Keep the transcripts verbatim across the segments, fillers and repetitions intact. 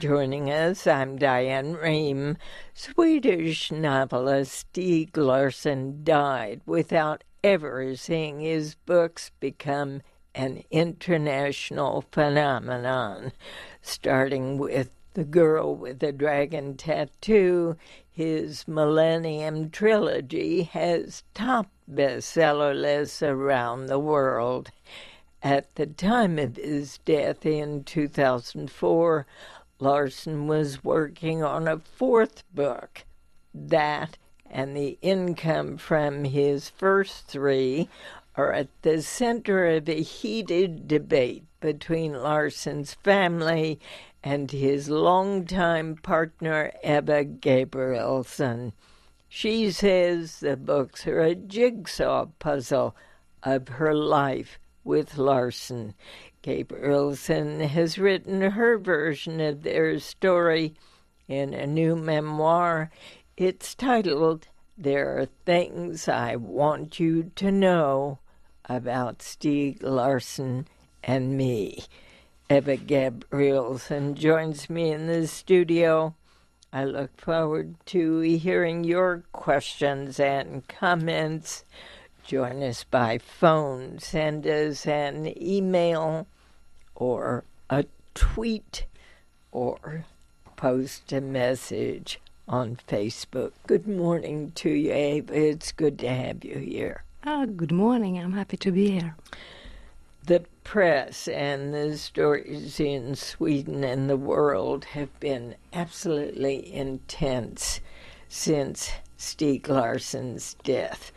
joining us. I'm Diane Rehm. Swedish novelist Stieg Larsson died without ever seeing his books become an international phenomenon, starting with The Girl with the Dragon Tattoo. His Millennium Trilogy has topped bestseller lists around the world. At the time of his death in two thousand four, Larsson was working on a fourth book. That and the income from his first three are at the center of a heated debate between Larsson's family and his longtime partner, Eva Gabrielsson. She says the books are a jigsaw puzzle of her life with Larsson. Gabrielsson has written her version of their story in a new memoir. It's titled, There Are Things I Want You to Know About Stieg Larsson and Me. Eva Gabrielsson joins me in the studio. I look forward to hearing your questions and comments. Join us by phone, send us an email or a tweet or post a message on Facebook. Good morning to you, Eva. It's good to have you here. Oh, good morning. I'm happy to be here. The press and the stories in Sweden and the world have been absolutely intense since Stieg Larsson's death.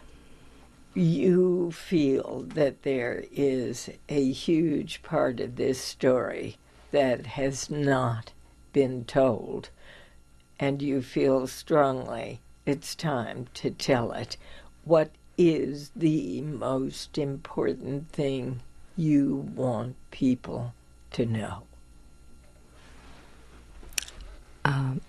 You feel that there is a huge part of this story that has not been told, and you feel strongly it's time to tell it. What is the most important thing you want people to know? Um,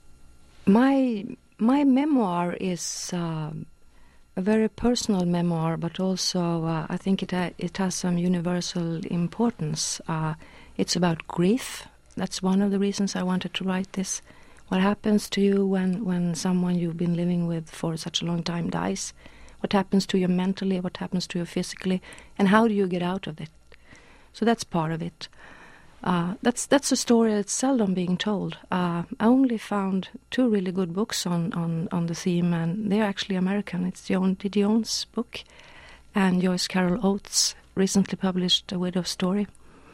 my my memoir is uh, a very personal memoir, but also uh, I think it ha- it has some universal importance. Uh, it's about grief. That's one of the reasons I wanted to write this. What happens to you when, when someone you've been living with for such a long time dies? What happens to you mentally? What happens to you physically? And how do you get out of it? So that's part of it. Uh, that's that's a story that's seldom being told. Uh, I only found two really good books on, on, on the theme, and they're actually American. It's Joan Didion's book and Joyce Carol Oates' recently published A Widow's Story.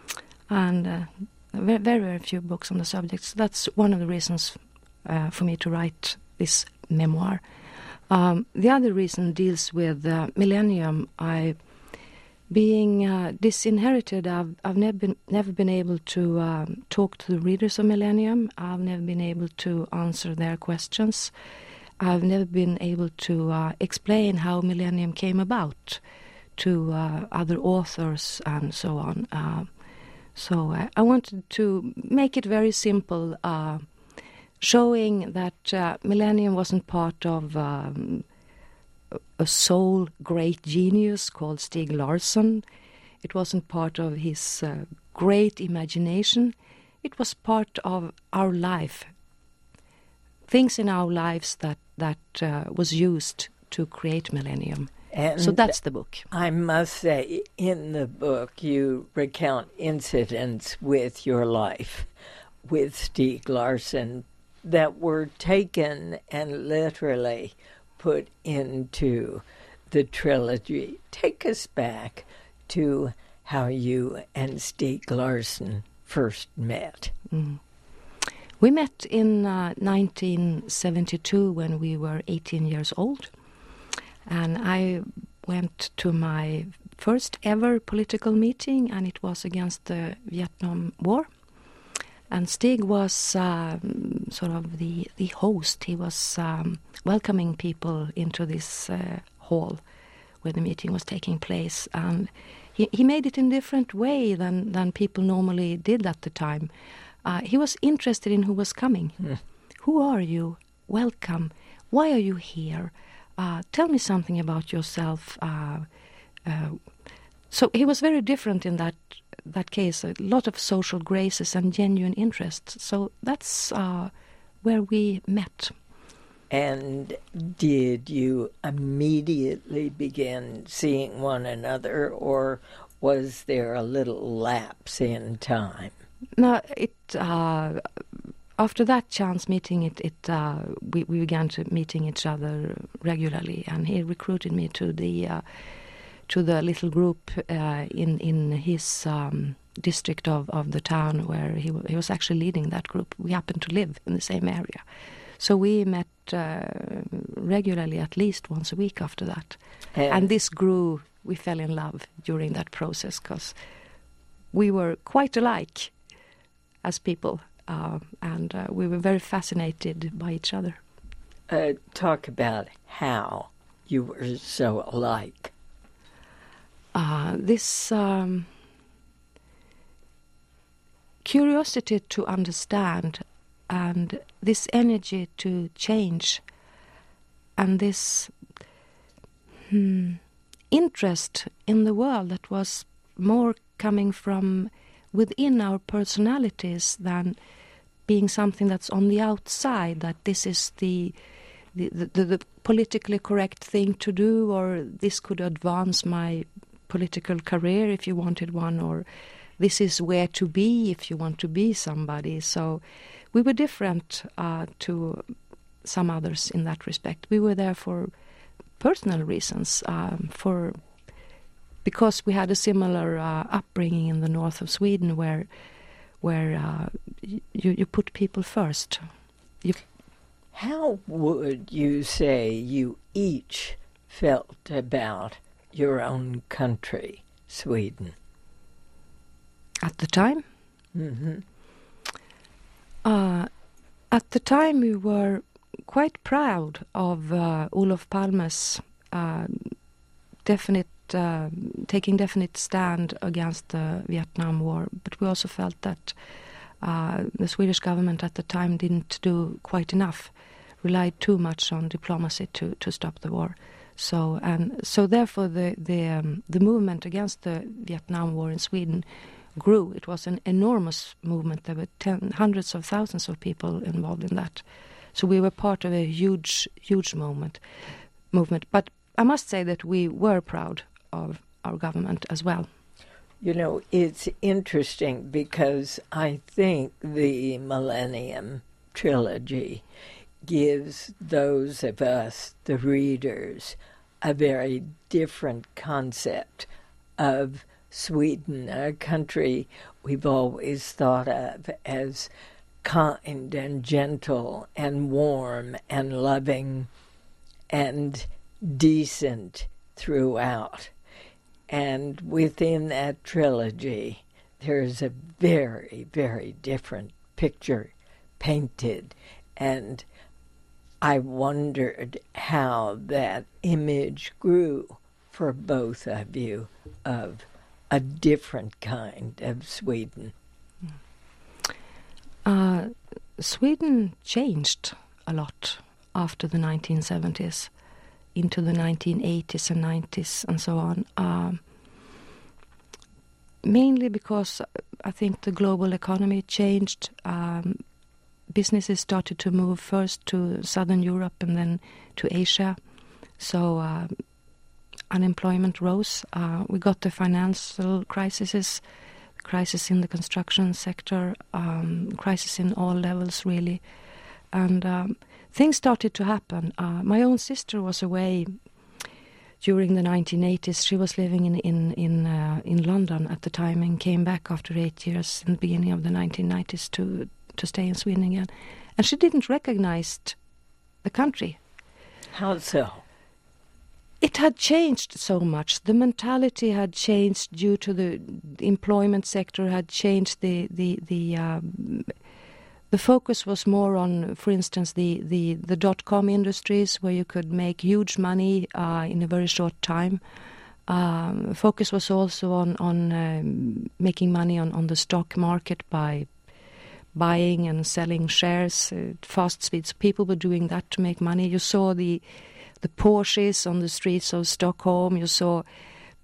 And uh, very, very, very few books on the subject. So that's one of the reasons uh, for me to write this memoir. Um, the other reason deals with uh, Millennium. I, being uh, disinherited, I've, I've never been never been able to um, talk to the readers of Millennium. I've never been able to answer their questions. I've never been able to uh, explain how Millennium came about to uh, other authors and so on. Uh, so uh, I wanted to make it very simple. Uh, showing that uh, Millennium wasn't part of um, a sole great genius called Stieg Larsson. It wasn't part of his uh, great imagination. It was part of our life. Things in our lives that, that uh, was used to create Millennium. And so that's the book. I must say, in the book, you recount incidents with your life, with Stieg Larsson, that were taken and literally put into the trilogy. Take us back to how you and Stieg Larsson first met. Mm. We met in uh, nineteen seventy-two when we were eighteen years old. And I went to my first ever political meeting, and it was against the Vietnam War. And Stieg was um, sort of the, the host. He was um, welcoming people into this uh, hall where the meeting was taking place. And he, he made it in a different way than, than people normally did at the time. Uh, he was interested in who was coming. Mm. Who are you? Welcome. Why are you here? Uh, tell me something about yourself. Uh, uh, so he was very different in that that case, a lot of social graces and genuine interest. So that's uh, where we met. And did you immediately begin seeing one another, or was there a little lapse in time? No, it uh, after that chance meeting, it, it uh, we, we began to meeting each other regularly, and he recruited me to the uh, to the little group uh, in in his um, district of, of the town where he w- he was actually leading that group. We happened to live in the same area, so we met uh, regularly, at least once a week after that, and, and this grew. We fell in love during that process because we were quite alike as people, uh, and uh, we were very fascinated by each other. Uh, talk about how you were so alike. Uh, this um, curiosity to understand, and this energy to change, and this hmm, interest in the world that was more coming from within our personalities than being something that's on the outside, that this is the the, the the politically correct thing to do, or this could advance my political career if you wanted one, or this is where to be if you want to be somebody. So we were different uh, to some others in that respect. We were there for personal reasons, um, for because we had a similar uh, upbringing in the north of Sweden, where where uh, you you put people first. You How would you say you each felt about your own country, Sweden? At the time? Mm-hmm. Uh, at the time we were quite proud of uh, Olof Palme's uh, definite, uh, taking definite stand against the Vietnam War, but we also felt that uh, the Swedish government at the time didn't do quite enough, relied too much on diplomacy to, to stop the war. So and so therefore the the um, the movement against the Vietnam War in Sweden grew. It was an enormous movement. There were ten, hundreds of thousands of people involved in that. So we were part of a huge, huge movement. Movement. But I must say that we were proud of our government as well. You know, it's interesting because I think the Millennium Trilogy gives those of us, the readers, a very different concept of Sweden, a country we've always thought of as kind and gentle and warm and loving and decent throughout. And within that trilogy, there's a very, very different picture painted. And I wondered how that image grew for both of you of a different kind of Sweden. Uh, Sweden changed a lot after the nineteen seventies, into the nineteen eighties and nineties and so on. Uh, mainly because I think the global economy changed. Um, businesses started to move first to Southern Europe and then to Asia. So uh, unemployment rose. Uh, we got the financial crises, crisis in the construction sector, um, crisis in all levels, really. And um, things started to happen. Uh, my own sister was away during the nineteen eighties. She was living in in in, uh, in London at the time and came back after eight years in the beginning of the nineteen nineties to, to stay in Sweden again. And she didn't recognize the country. How so? It had changed so much. The mentality had changed due to the, the employment sector had changed. The the the um, the focus was more on, for instance, the the the dot-com industries where you could make huge money uh, in a very short time. Um, focus was also on on um, making money on, on the stock market by buying and selling shares at fast speeds. People were doing that to make money. You saw the the Porsches on the streets of Stockholm. You saw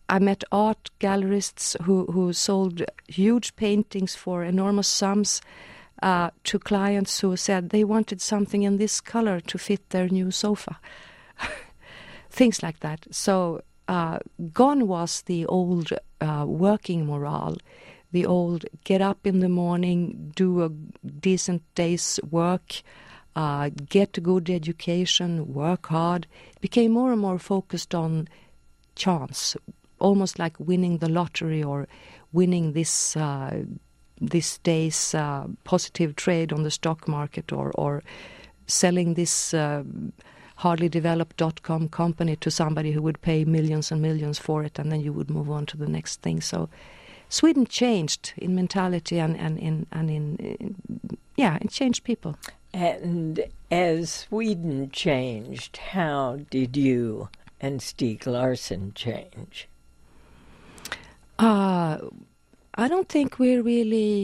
I met art gallerists who, who sold huge paintings for enormous sums uh, to clients who said they wanted something in this color to fit their new sofa. Things like that. So uh, gone was the old uh, working morale, the old get up in the morning, do a decent day's work, uh, get a good education, work hard. It became more and more focused on chance, almost like winning the lottery or winning this uh, this day's uh, positive trade on the stock market, or, or selling this uh, hardly developed dot-com company to somebody who would pay millions and millions for it, and then you would move on to the next thing. So Sweden changed in mentality and, and in and in, in yeah, it changed people. And as Sweden changed, how did you and Stieg Larsson change? Uh, I don't think we really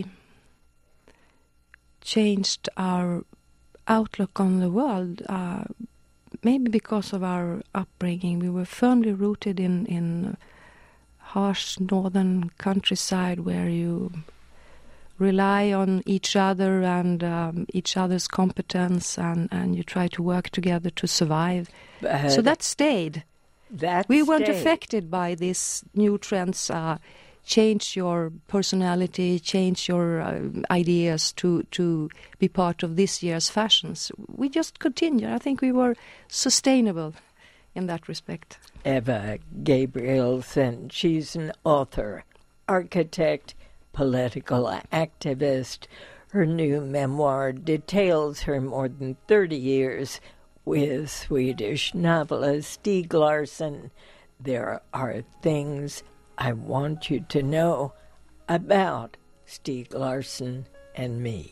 changed our outlook on the world. Uh, maybe because of our upbringing, we were firmly rooted in in harsh northern countryside where you rely on each other and um, each other's competence, and, and you try to work together to survive. But so that stayed. That we weren't stayed. affected by these new trends. Uh, change your personality, change your uh, ideas to, to be part of this year's fashions. We just continued. I think we were sustainable in that respect. Eva Gabrielsson, she's an author, architect, political activist. Her new memoir details her more than thirty years with Swedish novelist Stieg Larsson. There are things I want you to know about Stieg Larsson and me.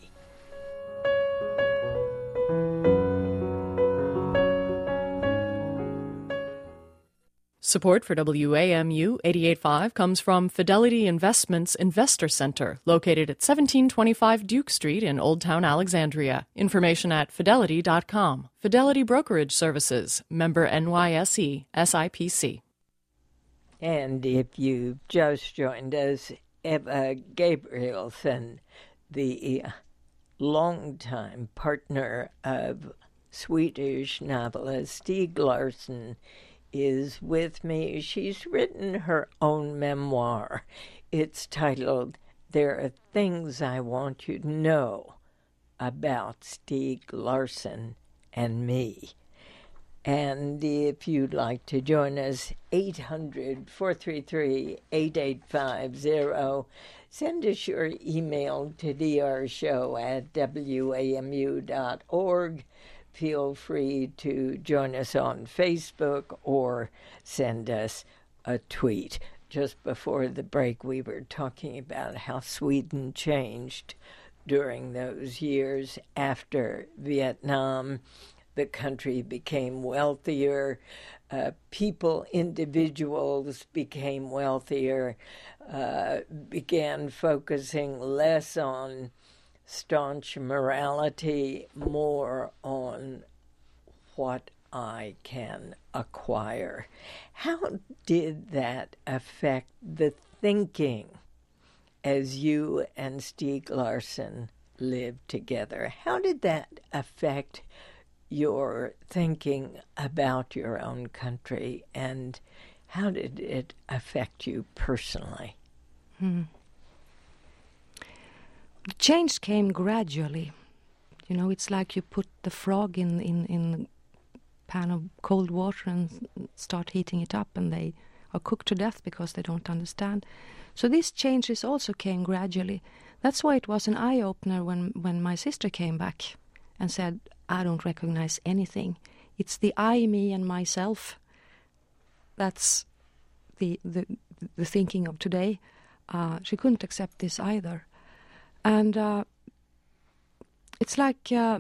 Support for W A M U eighty-eight point five comes from Fidelity Investments Investor Center, located at seventeen twenty-five Duke Street in Old Town Alexandria. Information at fidelity dot com. Fidelity Brokerage Services, member N Y S E, S I P C. And if you've just joined us, Eva Gabrielsson, the longtime partner of Swedish novelist Stieg Larsson, is with me. She's written her own memoir. It's titled, There Are Things I Want You to Know About Stieg Larsson and Me. And if you'd like to join us, eight hundred, four three three, eight eight five zero. Send us your email to d r show at w a m u dot org. Feel free to join us on Facebook or send us a tweet. Just before the break, we were talking about how Sweden changed during those years after Vietnam. The country became wealthier. Uh, people, individuals became wealthier, uh, began focusing less on staunch morality, more on what I can acquire. How did that affect the thinking as you and Stieg Larsson lived together? How did that affect your thinking about your own country, and how did it affect you personally? Hmm. The change came gradually. You know, it's like you put the frog in, in, in a pan of cold water and start heating it up, and they are cooked to death because they don't understand. So these changes also came gradually. That's why it was an eye-opener when, when my sister came back and said, I don't recognize anything. It's the I, me, and myself. That's the the, the thinking of today. Uh, she couldn't accept this either. And uh, it's like uh,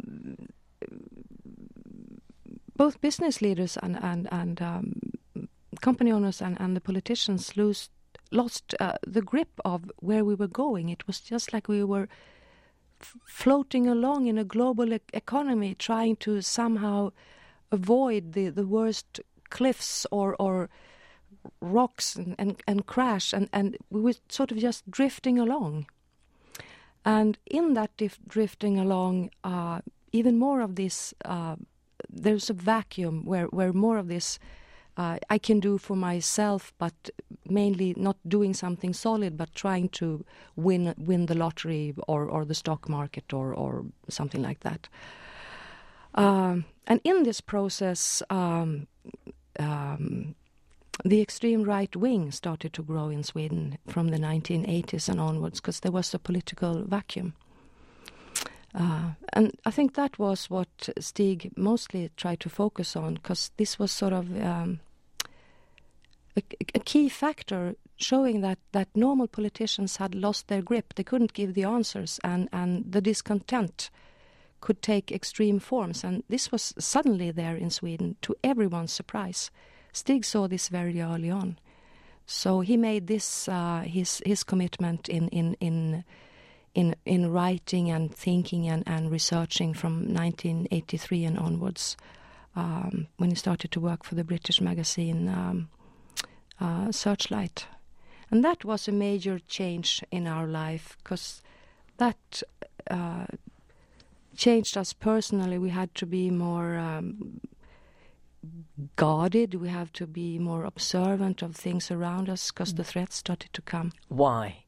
both business leaders and, and, and um, company owners and, and the politicians lose, lost uh, the grip of where we were going. It was just like we were floating along in a global e- economy, trying to somehow avoid the, the worst cliffs or, or rocks and, and, and crash, and, and we were sort of just drifting along. And in that dif- drifting along, uh, even more of this, uh, there's a vacuum where, where more of this uh, I can do for myself, but mainly not doing something solid, but trying to win win the lottery or, or the stock market or, or something like that. Um, and in this process, um, um, the extreme right wing started to grow in Sweden from the nineteen eighties and onwards, because there was a political vacuum. Uh, and I think that was what Stig mostly tried to focus on, because this was sort of um, a, a key factor showing that, that normal politicians had lost their grip. They couldn't give the answers, and, and the discontent could take extreme forms. And this was suddenly there in Sweden, to everyone's surprise. Stig saw this very early on. So he made this uh, his his commitment in in in in in writing and thinking and, and researching from nineteen eighty-three and onwards, um, when he started to work for the British magazine um, uh, Searchlight. And that was a major change in our life, because that uh, changed us personally. We had to be more um, guarded. We have to be more observant of things around us, because the threats started to come. Why?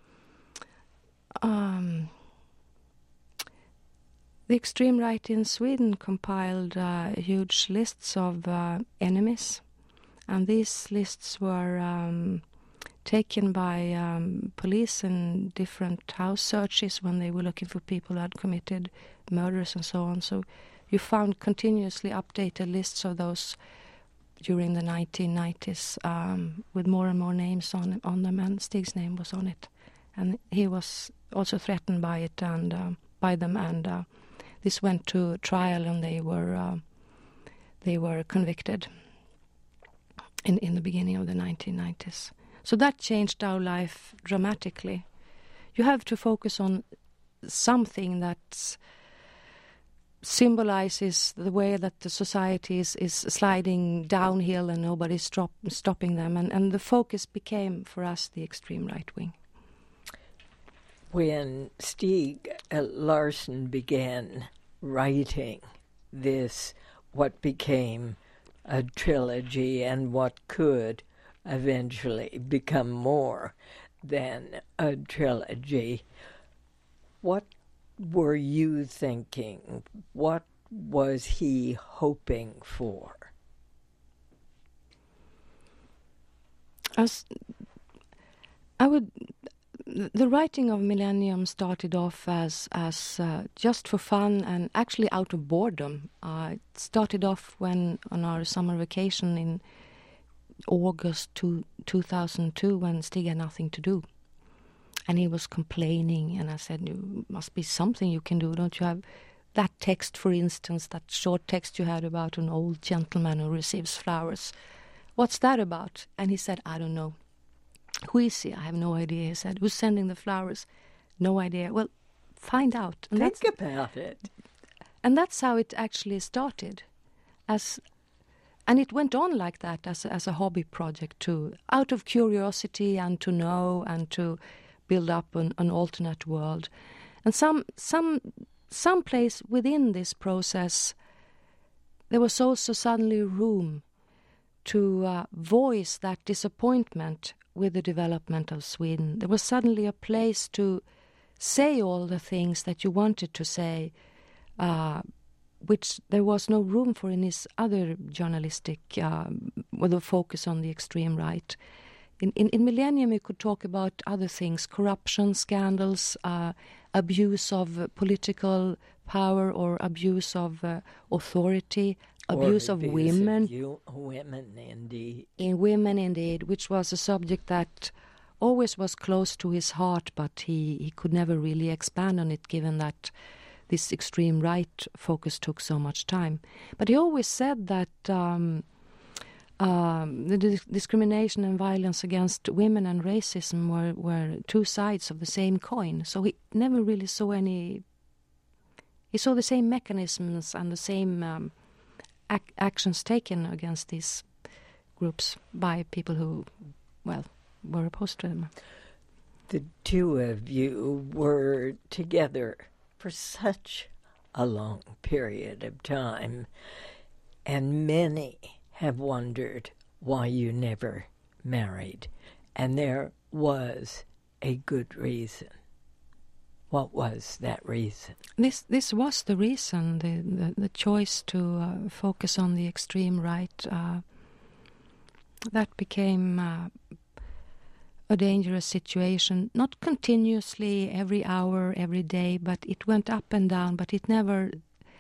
Um, the extreme right in Sweden compiled uh, huge lists of uh, enemies, and these lists were um, taken by um, police in different house searches when they were looking for people who had committed murders and so on. So you found continuously updated lists of those during the nineteen nineties, um, with more and more names on on them, and Stig's name was on it. And he was also threatened by it and uh, by them, and uh, this went to trial, and they were uh, they were convicted in in the beginning of the nineteen nineties. So that changed our life dramatically. You have to focus on something that symbolizes the way that the society is, is sliding downhill and nobody's stop, stopping them, and, and the focus became for us the extreme right wing. When Stig Larsson began writing this, what became a trilogy and what could eventually become more than a trilogy, what were you thinking? What was he hoping for? As I would... The writing of Millennium started off as as uh, just for fun and actually out of boredom. Uh, it started off when on our summer vacation in August two, two thousand two, when Stig had nothing to do. And he was complaining, and I said, "There must be something you can do. Don't you have that text, for instance, that short text you had about an old gentleman who receives flowers? What's that about?" And he said, "I don't know." "Who is he?" "I have no idea," he said. "Who's sending the flowers?" "No idea." "Well, find out." And Think about it. And that's how it actually started. As, and it went on like that as a, as a hobby project too, out of curiosity and to know and to build up an, an alternate world. And some some some place within this process, there was also suddenly room to uh, voice that disappointment with the development of Sweden. There was suddenly a place to say all the things that you wanted to say, uh, which there was no room for in his other journalistic, uh, with a focus on the extreme right. In, in, in Millennium, you could talk about other things: corruption, scandals, uh, abuse of uh, political power or abuse of uh, authority, abuse or of abuse women. Of you, women, indeed. In women, indeed, which was a subject that always was close to his heart, but he, he could never really expand on it, given that this extreme right focus took so much time. But he always said that um, um, the di- discrimination and violence against women and racism were, were two sides of the same coin. So he never really saw any... He saw the same mechanisms and the same um, ac- actions taken against these groups by people who, well, were opposed to them. The two of you were together for such a long period of time, and many have wondered why you never married, and there was a good reason. What was that reason? This this was the reason, the, the, the choice to uh, focus on the extreme right. Uh, that became uh, a dangerous situation, not continuously every hour, every day, but it went up and down, but it never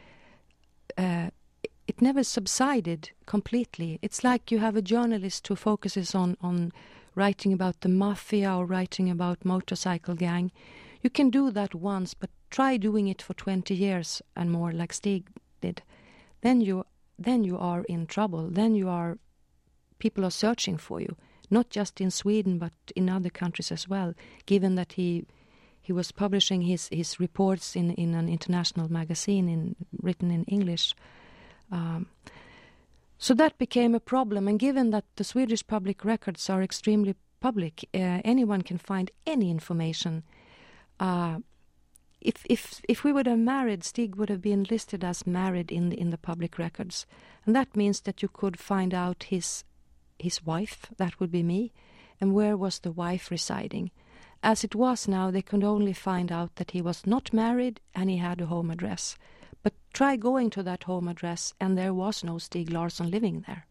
uh, it never subsided completely. It's like you have a journalist who focuses on, on writing about the mafia or writing about motorcycle gang. You can do that once, but try doing it for twenty years and more, like Stig did. Then you then you are in trouble. Then you are people are searching for you, not just in Sweden but in other countries as well. Given that he he was publishing his, his reports in, in an international magazine in written in English, um, so that became a problem. And given that the Swedish public records are extremely public, uh, anyone can find any information. Uh, if if if we would have married, Stig would have been listed as married in the, in the public records, and that means that you could find out his his wife, that would be me, and where was the wife residing. As it was now, they could only find out that he was not married and he had a home address. But try going to that home address, and there was no Stig Larsson living there.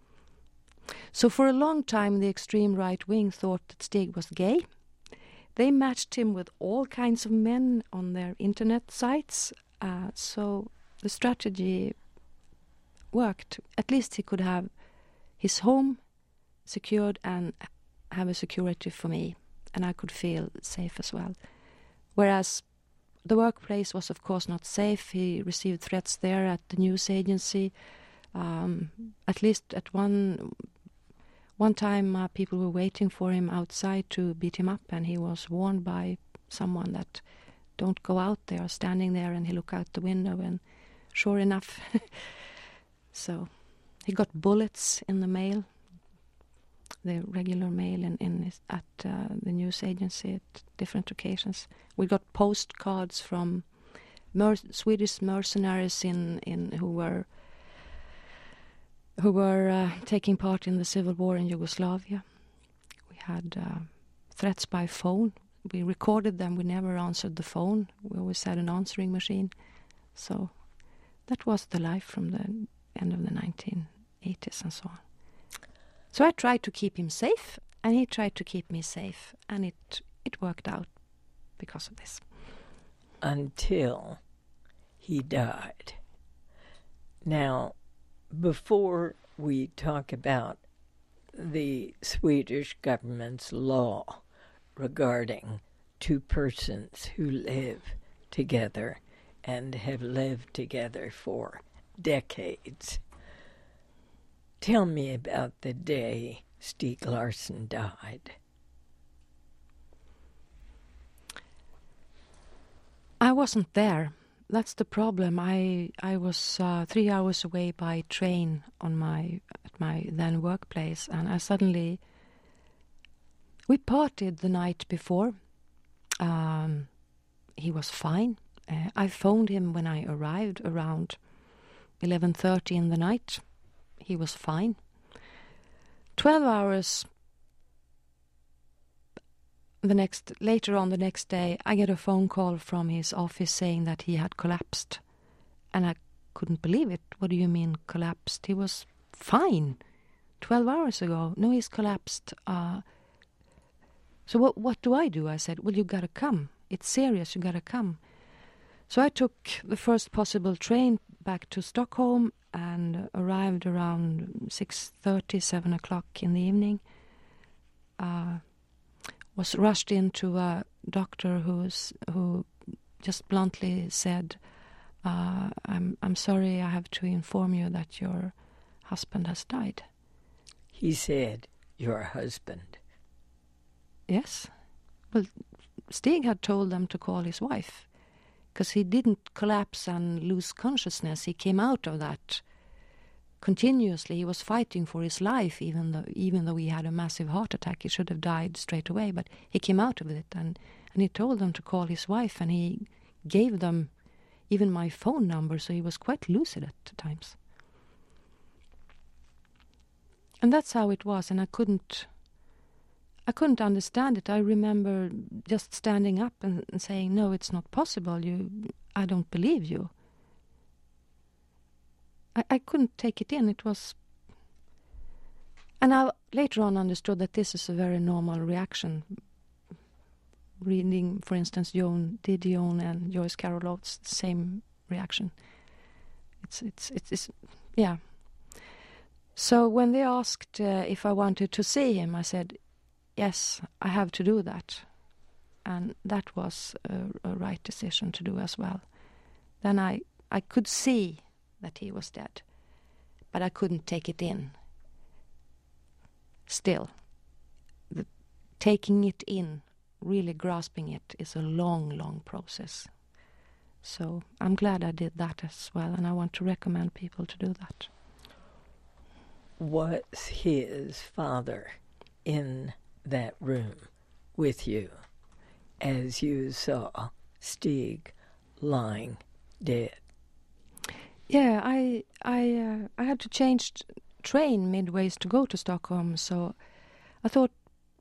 So for a long time, the extreme right wing thought that Stig was gay. They matched him with all kinds of men on their internet sites. Uh, so the strategy worked. At least he could have his home secured and have a security for me. And I could feel safe as well. Whereas the workplace was, of course, not safe. He received threats there at the news agency. Um, at least at one... One time uh, people were waiting for him outside to beat him up, and he was warned by someone that don't go out there, standing there, and he looked out the window, and sure enough, so he got bullets in the mail, the regular mail in, in his, at uh, the news agency at different occasions. We got postcards from mer- Swedish mercenaries in, in who were who were uh, taking part in the civil war in Yugoslavia. We had uh, threats by phone. We recorded them. We never answered the phone. We always had an answering machine. So that was the life from the end of the nineteen eighties and so on. So I tried to keep him safe, and he tried to keep me safe, and it, it worked out because of this. Until he died. Now, before we talk about the Swedish government's law regarding two persons who live together and have lived together for decades, tell me about the day Stig Larsson died. I wasn't there. That's the problem. I I was uh, three hours away by train on my at my then workplace, and I suddenly we partied the night before. Um, he was fine. Uh, I phoned him when I arrived around eleven thirty in the night. He was fine. Twelve hours. The next later on the next day, I get a phone call from his office saying that he had collapsed, and I couldn't believe it. What do you mean collapsed? He was fine twelve hours ago. No, he's collapsed. Uh, so what? What do I do? I said, well, you gotta come. It's serious. You gotta come. So I took the first possible train back to Stockholm and arrived around six thirty, seven o'clock in the evening. Uh, was rushed into a doctor who's who just bluntly said, uh, I'm I'm sorry, I have to inform you that your husband has died. He said, your husband. Yes. Well, Stig had told them to call his wife, because he didn't collapse and lose consciousness. He came out of that continuously. He was fighting for his life, even though even though he had a massive heart attack. He should have died straight away, but he came out of it, and, and he told them to call his wife, and he gave them even my phone number, so he was quite lucid at times. And that's how it was, and I couldn't I couldn't understand it. I remember just standing up and, and saying, "No, it's not possible. You, I don't believe you." I, I couldn't take it in. It was... And I later on understood that this is a very normal reaction. Reading, for instance, Joan Didion and Joyce Carol Oates, same reaction. It's, it's, it's, it's yeah. So when they asked uh, if I wanted to see him, I said, yes, I have to do that. And that was a, a right decision to do as well. Then I, I could see that he was dead, but I couldn't take it in. Still, the, taking it in, really grasping it, is a long, long process. So I'm glad I did that as well, and I want to recommend people to do that. Was his father in that room with you as you saw Stig lying dead? Yeah, I I uh, I had to change t- train midways to go to Stockholm, so I thought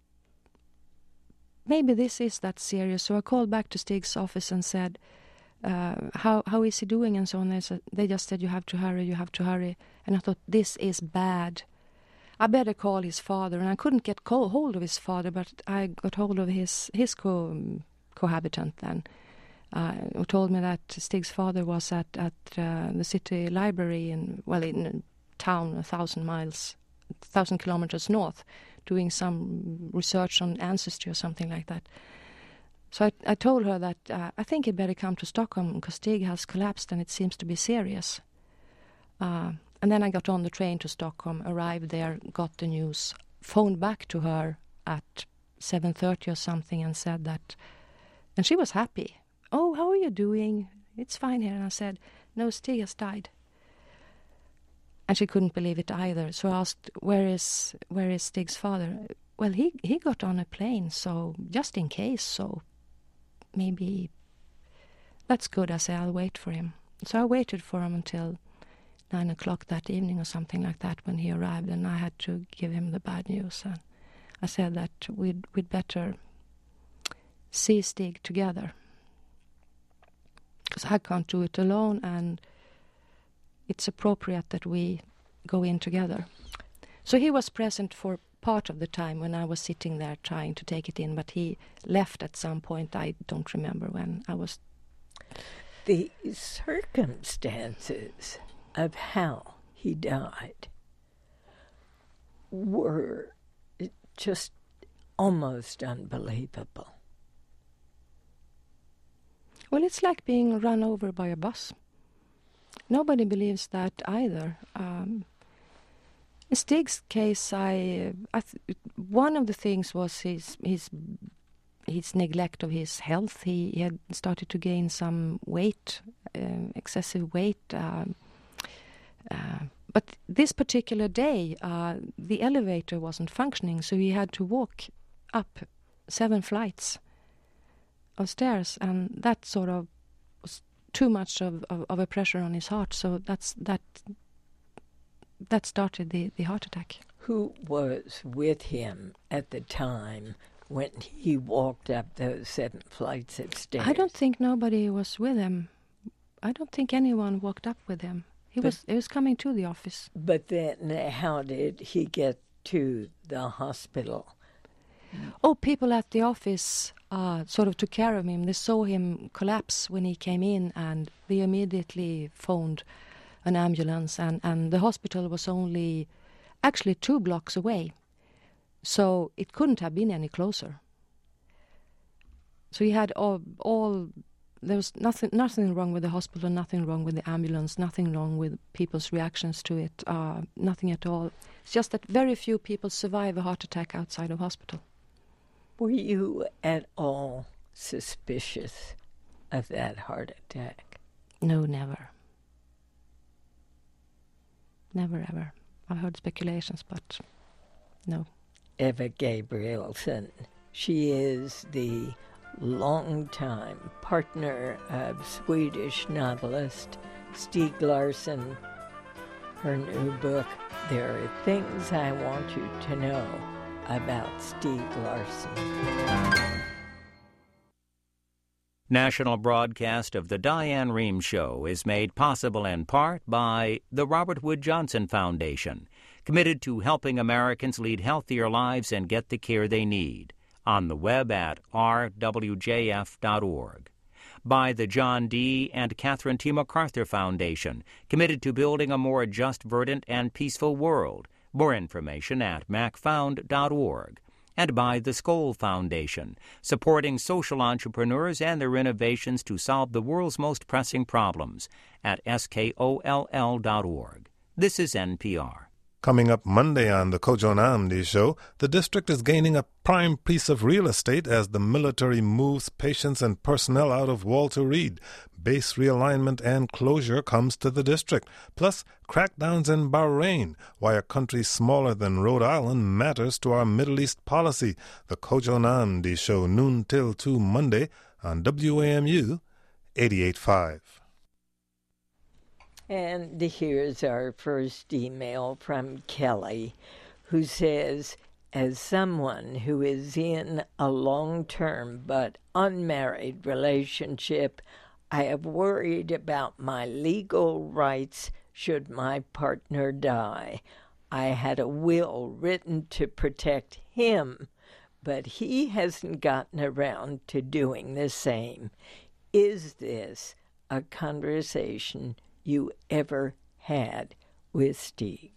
maybe this is that serious. So I called back to Stig's office and said, uh, how how is he doing and so on. They said, they just said, you have to hurry, you have to hurry. And I thought, this is bad. I better call his father. And I couldn't get co- hold of his father, but I got hold of his his co- cohabitant then, uh, who told me that Stig's father was at, at uh, the city library in, well, in a town a thousand miles, a thousand kilometers north, doing some research on ancestry or something like that. So I, I told her that uh, I think he'd better come to Stockholm because Stig has collapsed and it seems to be serious. Uh, and then I got on the train to Stockholm, arrived there, got the news, phoned back to her at seven thirty or something and said that, and she was happy. Oh, how are you doing? It's fine here. And I said, no, Stig has died. And she couldn't believe it either. So I asked, where is where is Stig's father? Well, he, he got on a plane, so just in case, so maybe that's good. I said, I'll wait for him. So I waited for him until nine o'clock that evening or something like that when he arrived, and I had to give him the bad news. And I said that we'd, we'd better see Stig together, because I can't do it alone, and it's appropriate that we go in together. So he was present for part of the time when I was sitting there trying to take it in, but he left at some point. I don't remember when. I was... The circumstances of how he died were just almost unbelievable. Well, it's like being run over by a bus. Nobody believes that either. Um, in Stig's case, I, I th- one of the things was his his his neglect of his health. He, he had started to gain some weight, uh, excessive weight. Uh, uh, but this particular day, uh, the elevator wasn't functioning, so he had to walk up seven flights of stairs, and that sort of was too much of, of, of a pressure on his heart. So that's that. That started the, the heart attack. Who was with him at the time when he walked up those seven flights of stairs? I don't think nobody was with him. I don't think anyone walked up with him. He but, was he was coming to the office. But then how did he get to the hospital? Oh, people at the office uh, sort of took care of him. They saw him collapse when he came in, and they immediately phoned an ambulance, and, and the hospital was only actually two blocks away. So it couldn't have been any closer. So he had all, all there was nothing nothing wrong with the hospital, nothing wrong with the ambulance, nothing wrong with people's reactions to it, uh, nothing at all. It's just that very few people survive a heart attack outside of hospital. Were you at all suspicious of that heart attack? No, never. never ever. I've heard speculations, but no. Eva Gabrielsson. She is the longtime partner of Swedish novelist Stieg Larsson. Her new book, There Are Things I Want You to Know About Stieg Larsson. National broadcast of the Diane Rehm Show is made possible in part by the Robert Wood Johnson Foundation, committed to helping Americans lead healthier lives and get the care they need, on the web at r w j f dot org. By the John D. and Catherine T. MacArthur Foundation, committed to building a more just, verdant, and peaceful world. More information at mac found dot org. And by the Skoll Foundation, supporting social entrepreneurs and their innovations to solve the world's most pressing problems, at skoll dot org. This is N P R. Coming up Monday on the Kojo Namdi Show, the district is gaining a prime piece of real estate as the military moves patients and personnel out of Walter Reed. Base realignment and closure comes to the district. Plus, crackdowns in Bahrain, why a country smaller than Rhode Island matters to our Middle East policy. The Kojo Namdi Show, noon till two Monday on W A M U eighty-eight point five. And here's our first email from Kelly, who says, as someone who is in a long-term but unmarried relationship, I have worried about my legal rights should my partner die. I had a will written to protect him, but he hasn't gotten around to doing the same. Is this a conversation you ever had with Stieg?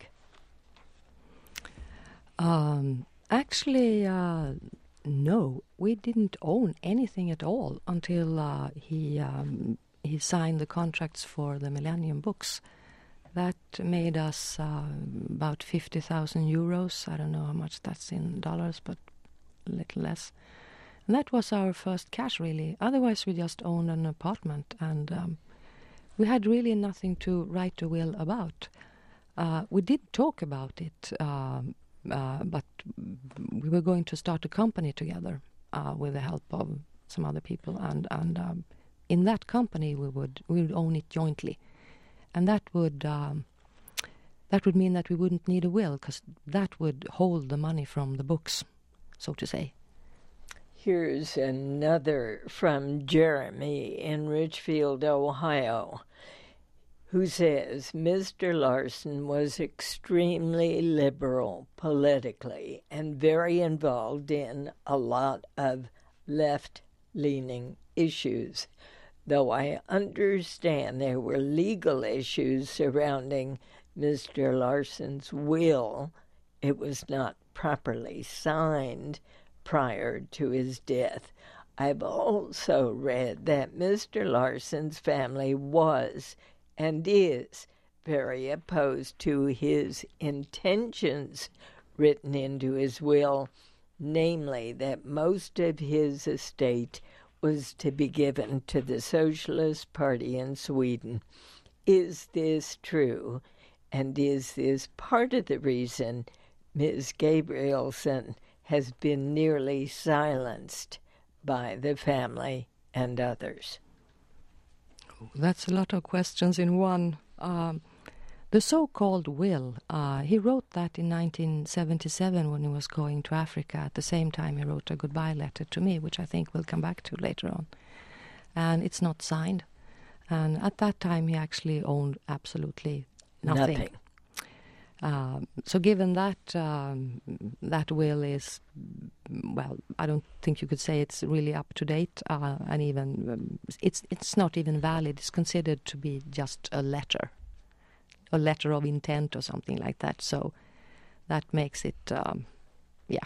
Um, actually, uh, no. We didn't own anything at all until uh, he um, he signed the contracts for the Millennium Books. That made us uh, about fifty thousand euros. I don't know how much that's in dollars, but a little less. And that was our first cash, really. Otherwise, we just owned an apartment, and um, we had really nothing to write a will about. Uh, we did talk about it, um, uh, but we were going to start a company together uh, with the help of some other people, and and um, in that company we would we would own it jointly, and that would um, that would mean that we wouldn't need a will, because that would hold the money from the books, so to say. Here's another from Jeremy in Richfield, Ohio, who says, Mister Larsson was extremely liberal politically and very involved in a lot of left-leaning issues. Though I understand there were legal issues surrounding Mister Larsson's will, it was not properly signed prior to his death. I've also read that Mister Larsson's family was and is very opposed to his intentions written into his will, namely that most of his estate was to be given to the Socialist Party in Sweden. Is this true? And is this part of the reason Miz Gabrielsson has been nearly silenced by the family and others? That's a lot of questions in one. Um, the so-called will, uh, he wrote that in nineteen seventy-seven when he was going to Africa. At the same time, he wrote a goodbye letter to me, which I think we'll come back to later on. And it's not signed. And at that time, he actually owned absolutely nothing. Nothing. Um, so given that um, that will is, well, I don't think you could say it's really up to date, uh, and even um, it's it's not even valid. It's considered to be just a letter, a letter of intent or something like that. So that makes it, um, yeah.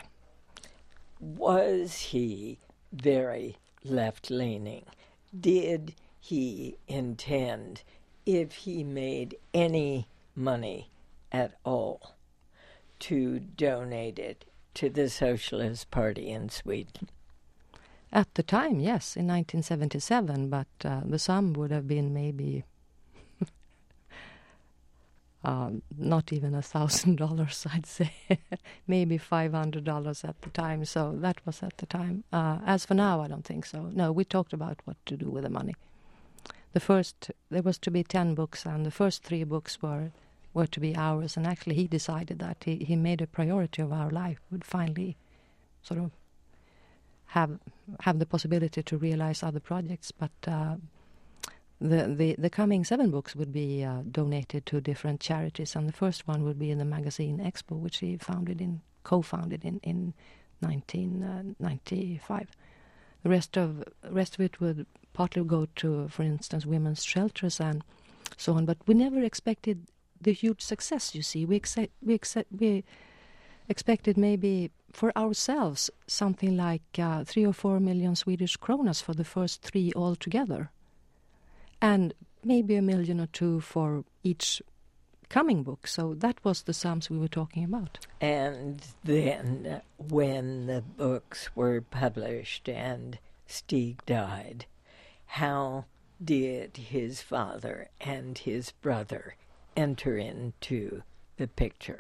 Was he very left-leaning? Did he intend, if he made any money at all, to donate it to the Socialist Party in Sweden? At the time, yes, in nineteen seventy-seven, but uh, the sum would have been maybe, Uh, not even a thousand dollars, I'd say. Maybe five hundred dollars at the time. So that was at the time. Uh, as for now, I don't think so. No, we talked about what to do with the money. The first, there was to be ten books, and the first three books were were to be ours. And actually, he decided that he, he made a priority of our life. Would finally sort of have have the possibility to realize other projects, but. Uh, The, the the coming seven books would be uh, donated to different charities, and the first one would be in the magazine Expo, which he founded in co-founded in in nineteen ninety-five. The rest of rest of it would partly go to, for instance, women's shelters and so on. But we never expected the huge success. You see, we accept, we accept, we expected maybe for ourselves something like uh, three or four million Swedish kronas for the first three altogether. And maybe a million or two for each coming book. So that was the sums we were talking about. And then when the books were published and Stig died, how did his father and his brother enter into the picture?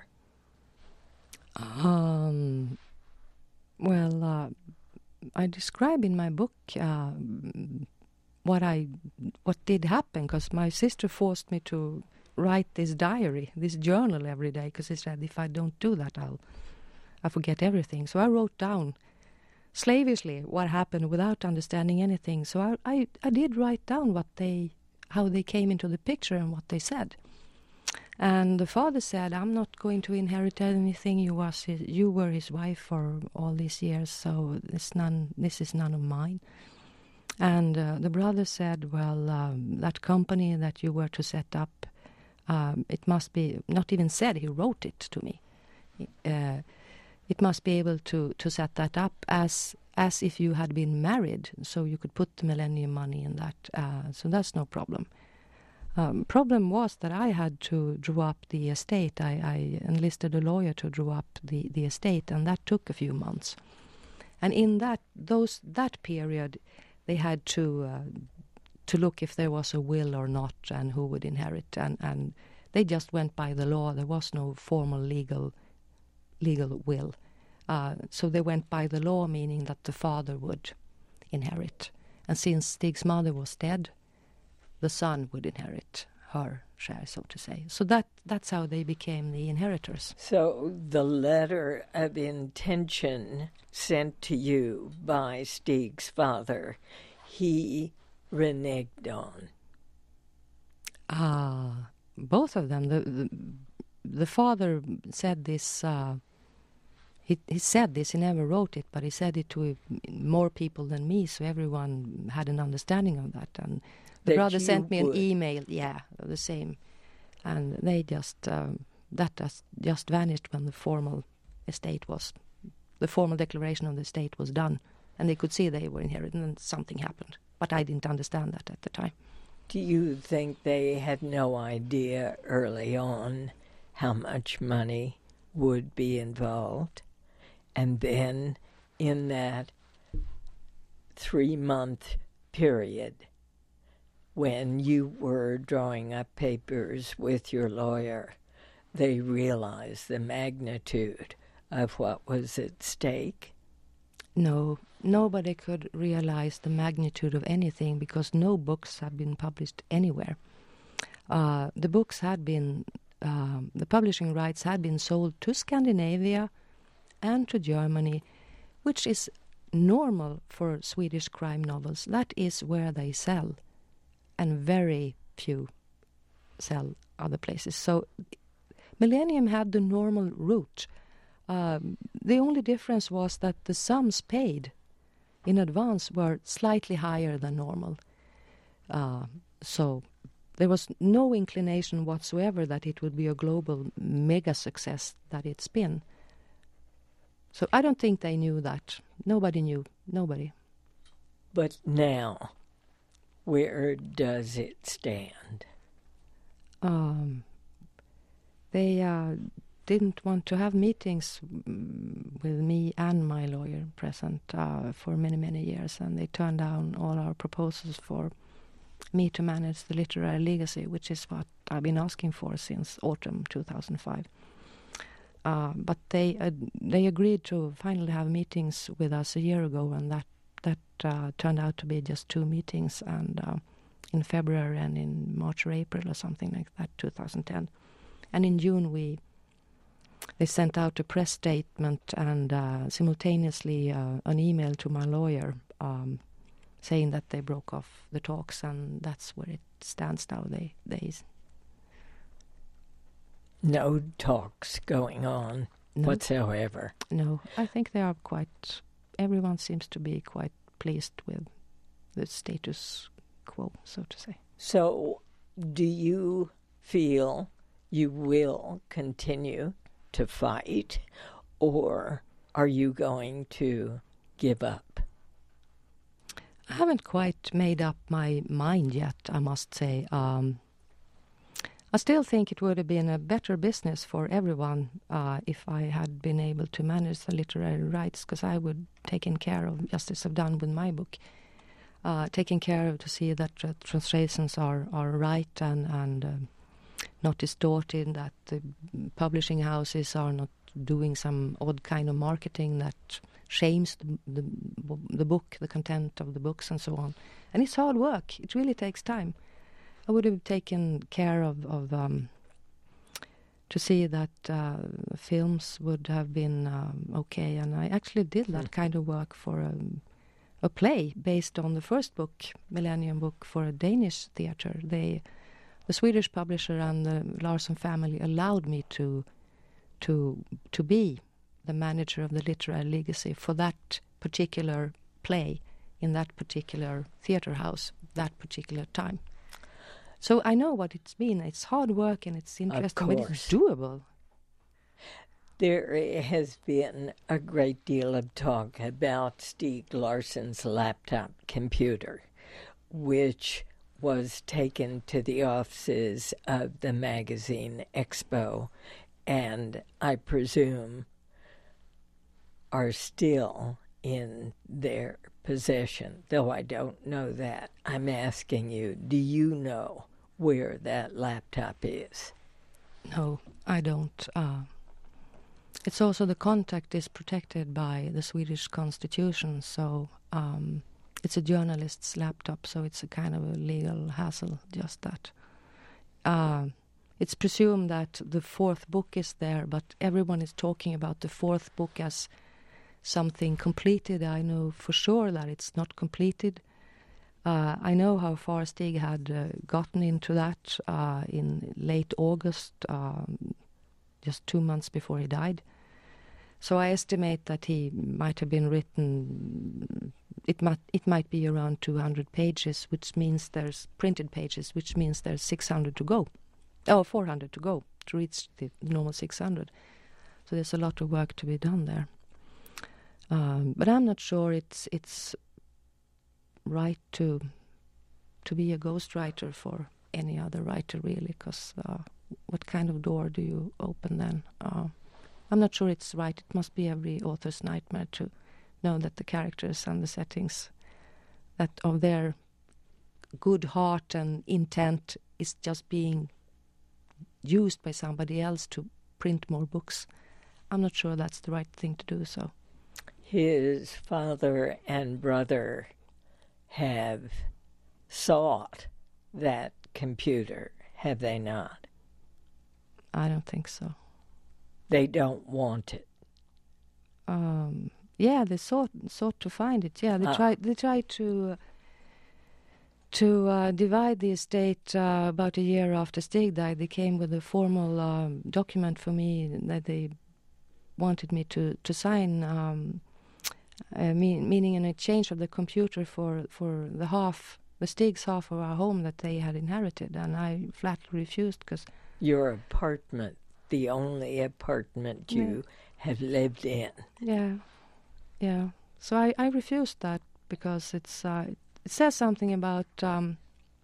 Um, well, uh, I describe in my book uh, what I what did happen, because my sister forced me to write this diary, this journal every day, because she said if I don't do that, I'll I forget everything. So I wrote down slavishly what happened without understanding anything. So I, I, I did write down what they how they came into the picture and what they said. And the father said, "I'm not going to inherit anything. You was his, you were his wife for all these years, so it's none. This is none of mine." And uh, the brother said, "Well, um, that company that you were to set up, um, it must be." Not even said, he wrote it to me. Uh, it must be able to, to set that up as as if you had been married, so you could put the Millennium money in that. Uh, so that's no problem. Um, problem was that I had to draw up the estate. I, I enlisted a lawyer to draw up the, the estate, and that took a few months. And in that those that period, they had to uh, to look if there was a will or not, and who would inherit. And, and they just went by the law. There was no formal legal legal will. Uh, so they went by the law, meaning that the father would inherit. And since Stig's mother was dead, the son would inherit her share, so to say. So that that's how they became the inheritors. So the letter of intention sent to you by Stig's father, he reneged on. Ah, uh, both of them. The, the the father said this. Uh, he he said this. He never wrote it, but he said it to more people than me, so everyone had an understanding of that. And the that brother sent me would. an email. Yeah, the same. And they just um, that just just vanished when the formal estate was, the formal declaration of the estate was done, and they could see they were inheriting, and something happened. But I didn't understand that at the time. Do you think they had no idea early on how much money would be involved? And then in that three-month period, when you were drawing up papers with your lawyer, they realized the magnitude of what was at stake? No, nobody could realize the magnitude of anything, because no books had been published anywhere. Uh, the books had been, uh, the publishing rights had been sold to Scandinavia and to Germany, which is normal for Swedish crime novels. That is where they sell, and very few sell other places. So Millennium had the normal route. Um, the only difference was that the sums paid in advance were slightly higher than normal. Uh, so there was no inclination whatsoever that it would be a global mega success that it's been. So I don't think they knew that. Nobody knew. Nobody. But now, where does it stand? Um, they uh, didn't want to have meetings with me and my lawyer present uh, for many, many years, and they turned down all our proposals for me to manage the literary legacy, which is what I've been asking for since autumn two thousand five. Uh, but they uh, they agreed to finally have meetings with us a year ago, and that that uh, turned out to be just two meetings, and uh, in February and in March or April or something like that, two thousand ten. And in June we they sent out a press statement and uh, simultaneously uh, an email to my lawyer um, saying that they broke off the talks, and that's where it stands nowadays. No talks going on No. whatsoever. No, I think they are quite, everyone seems to be quite pleased with the status quo, so to say. So, do you feel you will continue to fight, or are you going to give up? I haven't quite made up my mind yet, I must say. Um, I still think it would have been a better business for everyone uh, if I had been able to manage the literary rights, because I would taken care of, just as I've done with my book, uh, taking care of to see that uh, translations are, are right and, and um, not distorted, that the publishing houses are not doing some odd kind of marketing that shames the, the, the book, the content of the books and so on. And it's hard work. It really takes time. I would have taken care of, of um, to see that uh, films would have been um, okay. And I actually did that kind of work for a, a play based on the first book, Millennium Book, for a Danish theatre. They, the Swedish publisher and the Larsson family allowed me to to to be the manager of the literary legacy for that particular play in that particular theatre house, that particular time. So I know what it's been. It's hard work and it's interesting, but it's doable. There has been a great deal of talk about Stieg Larsson's laptop computer, which was taken to the offices of the magazine Expo, and I presume are still in their possession, though I don't know that. I'm asking you, do you know where that laptop is? No, I don't. Uh, it's also the contact is protected by the Swedish constitution, so um, it's a journalist's laptop, so it's a kind of a legal hassle, just that. Uh, it's presumed that the fourth book is there, but everyone is talking about the fourth book as something completed. I know for sure that it's not completed. Uh, I know how far Stieg had uh, gotten into that uh, in late August, um, just two months before he died. So I estimate that he might have been written, it might, it might be around two hundred pages, which means there's printed pages, which means there's six hundred to go. Oh, four hundred to go to reach the normal six hundred. So there's a lot of work to be done there. Um, but I'm not sure it's it's right to to be a ghostwriter for any other writer, really, because uh, what kind of door do you open then? Uh, I'm not sure it's right. It must be every author's nightmare to know that the characters and the settings that of their good heart and intent is just being used by somebody else to print more books. I'm not sure that's the right thing to do so. His father and brother have sought that computer, have they not? I don't think so. They don't want it. Um, yeah, they sought sought to find it. Yeah, they Ah. tried. They tried to to uh, divide the estate uh, about a year after Stieg died. They came with a formal um, document for me that they wanted me to to sign, um, uh, mean, meaning an exchange of the computer for for the half, the Stieg's half of our home that they had inherited, and I flatly refused because Your apartment, the only apartment you have lived in. yeah, yeah. So I, I refused that because it's uh, it says something about. Um,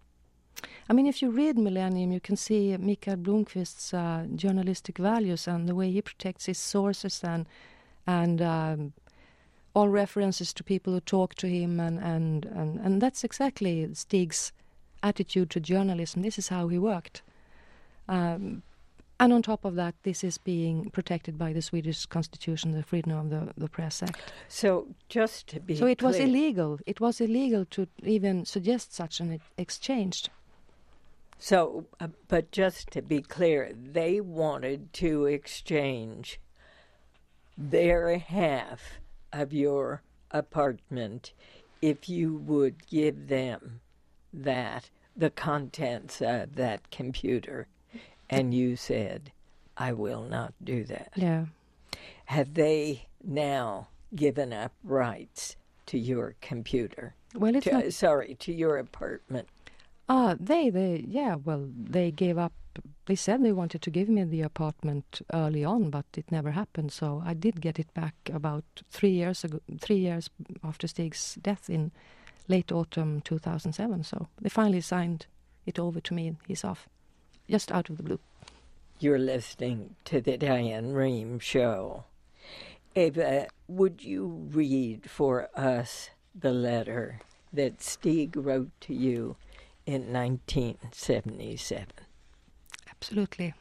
I mean, if you read Millennium, you can see Mikael Blomqvist's uh, journalistic values and the way he protects his sources and and um, all references to people who talk to him, and and, and, and that's exactly Stieg's attitude to journalism. This is how he worked. Um, and on top of that, this is being protected by the Swedish Constitution, the Freedom of the, the Press Act. So just to be So it clear, was illegal. It was illegal to even suggest such an exchange. So, uh, but just to be clear, they wanted to exchange their half of your apartment if you would give them that, the contents of that computer. And you said, I will not do that. Yeah. Have they now given up rights to your computer? Well, it's to, not... Sorry, to your apartment. Ah, they, they, yeah, well, they gave up. They said they wanted to give me the apartment early on, but it never happened. So I did get it back about three years ago, three years after Stig's death in late autumn two thousand seven. So they finally signed it over to me. He's off, just out of the blue. You're listening to the Diane Rehm Show. Eva, would you read for us the letter that Stig wrote to you in nineteen seventy-seven? Absolutely.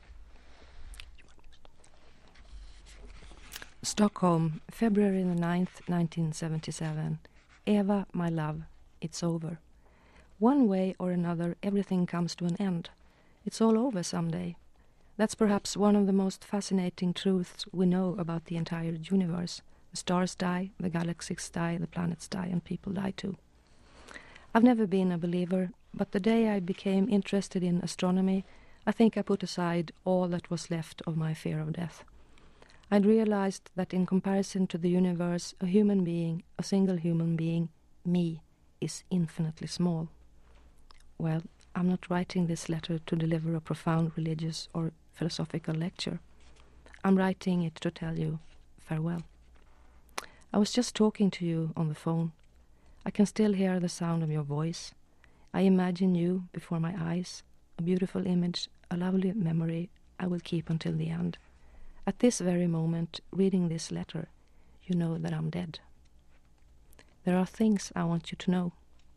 Stockholm, February the ninth, nineteen seventy-seven. Eva, my love, it's over. One way or another, everything comes to an end. It's all over someday. That's perhaps one of the most fascinating truths we know about the entire universe. The stars die, the galaxies die, the planets die, and people die too. I've never been a believer, but the day I became interested in astronomy, I think I put aside all that was left of my fear of death. I'd realized that in comparison to the universe, a human being, a single human being, me, is infinitely small. Well, I'm not writing this letter to deliver a profound religious or philosophical lecture. I'm writing it to tell you farewell. I was just talking to you on the phone. I can still hear the sound of your voice. I imagine you before my eyes, a beautiful image, a lovely memory I will keep until the end. At this very moment, reading this letter, you know that I'm dead. There are things I want you to know.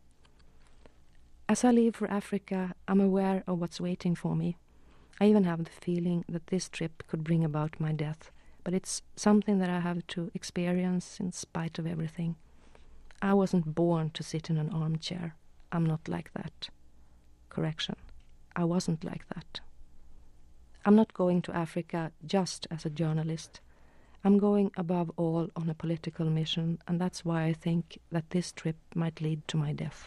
As I leave for Africa, I'm aware of what's waiting for me. I even have the feeling that this trip could bring about my death, but it's something that I have to experience in spite of everything. I wasn't born to sit in an armchair. I'm not like that. Correction. I wasn't like that. I'm not going to Africa just as a journalist. I'm going above all on a political mission, and that's why I think that this trip might lead to my death.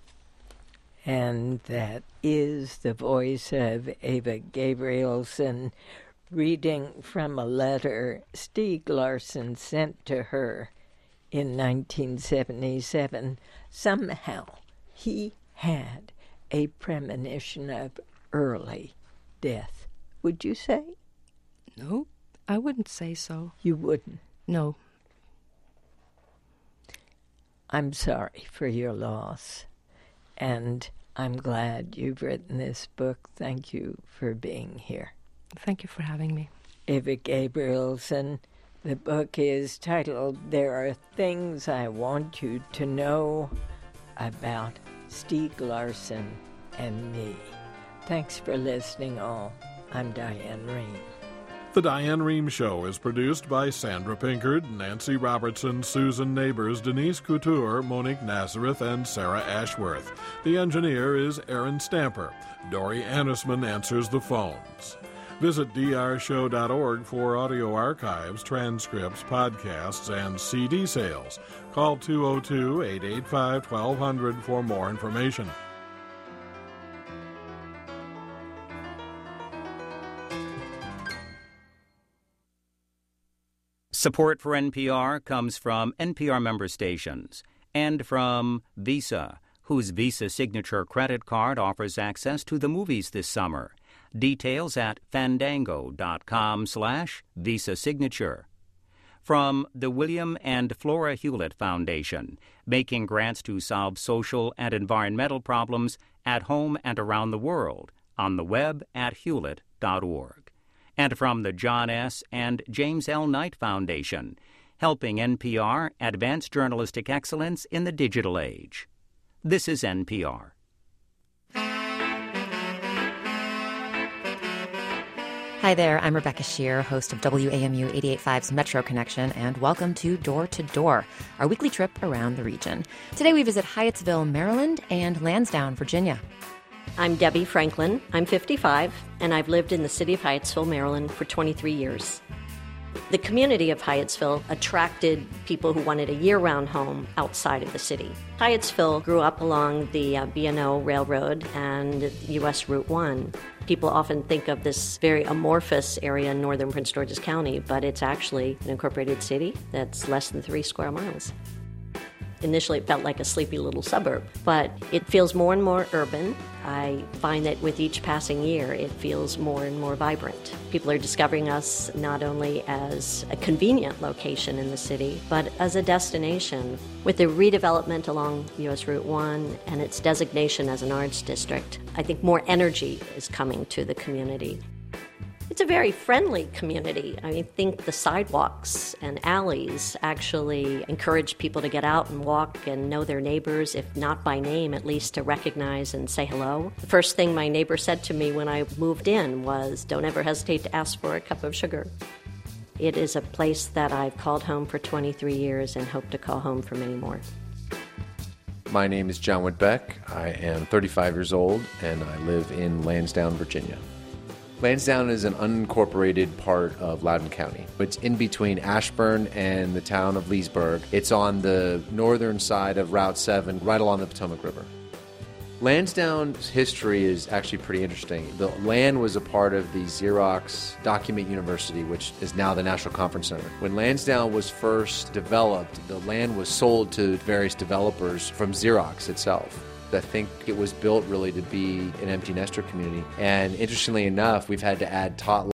And that is the voice of Eva Gabrielsson reading from a letter Stig Larsson sent to her in nineteen seventy-seven. Somehow he had a premonition of early death. Would you say? No, I wouldn't say so. You wouldn't? No. I'm sorry for your loss, and I'm glad you've written this book. Thank you for being here. Thank you for having me. Eva Gabrielsson, the book is titled There Are Things I Want You to Know About Stig Larsson and Me. Thanks for listening, all. I'm Diane Rehm. The Diane Rehm Show is produced by Sandra Pinkard, Nancy Robertson, Susan Neighbors, Denise Couture, Monique Nazareth, and Sarah Ashworth. The engineer is Aaron Stamper. Dory Annisman answers the phones. Visit d r show dot org for audio archives, transcripts, podcasts, and C D sales. Call two oh two, eight eight five, twelve hundred for more information. Support for N P R comes from N P R member stations and from Visa, whose Visa Signature credit card offers access to the movies this summer. Details at fandango.com slash Visa Signature. From the William and Flora Hewlett Foundation, making grants to solve social and environmental problems at home and around the world, on the web at hewlett dot org. And from the John S. and James L. Knight Foundation, helping N P R advance journalistic excellence in the digital age. This is N P R. Hi there, I'm Rebecca Shear, host of W A M U eighty-eight point five's Metro Connection, and welcome to Door to Door, our weekly trip around the region. Today we visit Hyattsville, Maryland, and Lansdowne, Virginia. I'm Debbie Franklin. I'm fifty-five, and I've lived in the city of Hyattsville, Maryland for twenty-three years. The community of Hyattsville attracted people who wanted a year-round home outside of the city. Hyattsville grew up along the uh, B and O Railroad and U S Route one. People often think of this very amorphous area in northern Prince George's County, but it's actually an incorporated city that's less than three square miles. Initially, it felt like a sleepy little suburb, but it feels more and more urban. I find that with each passing year, it feels more and more vibrant. People are discovering us not only as a convenient location in the city, but as a destination. With the redevelopment along U S Route one and its designation as an arts district, I think more energy is coming to the community. It's a very friendly community. I mean, think the sidewalks and alleys actually encourage people to get out and walk and know their neighbors, if not by name, at least to recognize and say hello. The first thing my neighbor said to me when I moved in was, "Don't ever hesitate to ask for a cup of sugar." It is a place that I've called home for twenty-three years and hope to call home for many more. My name is John Whitbeck. I am thirty-five years old, and I live in Lansdowne, Virginia. Lansdowne is an unincorporated part of Loudoun County. It's in between Ashburn and the town of Leesburg. It's on the northern side of Route seven, right along the Potomac River. Lansdowne's history is actually pretty interesting. The land was a part of the Xerox Document University, which is now the National Conference Center. When Lansdowne was first developed, the land was sold to various developers from Xerox itself. I think it was built really to be an empty nester community. And interestingly enough, we've had to add tot